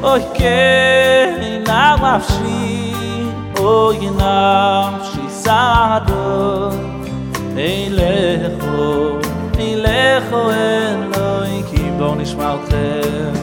Oy ke nafshi oy nafshi sado elecho Eloy ki bo nishma אתכם